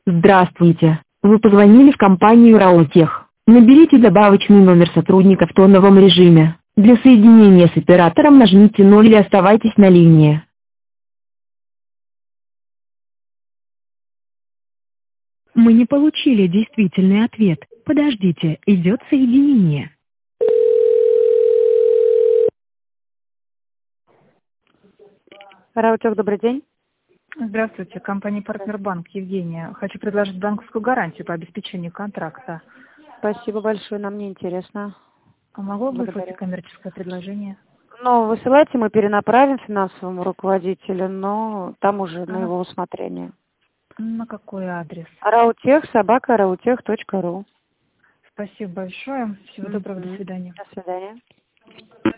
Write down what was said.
Здравствуйте. Вы позвонили в компанию Раутех. Наберите добавочный номер сотрудника в тоновом режиме. Для соединения с оператором нажмите 0 или оставайтесь на линии. Мы не получили действительный ответ. Подождите, идет соединение. Раутех, добрый день. Здравствуйте, компания «Партнербанк», Евгения. Хочу предложить банковскую гарантию по обеспечению контракта. Спасибо большое, нам не интересно. А могу выслать Благодарю. коммерческое предложение? Ну, высылайте, мы перенаправим финансовому руководителю, но там уже на А его усмотрение. на какой адрес? Раутех@раутех.ру. Спасибо большое. Всего доброго, до свидания. До свидания.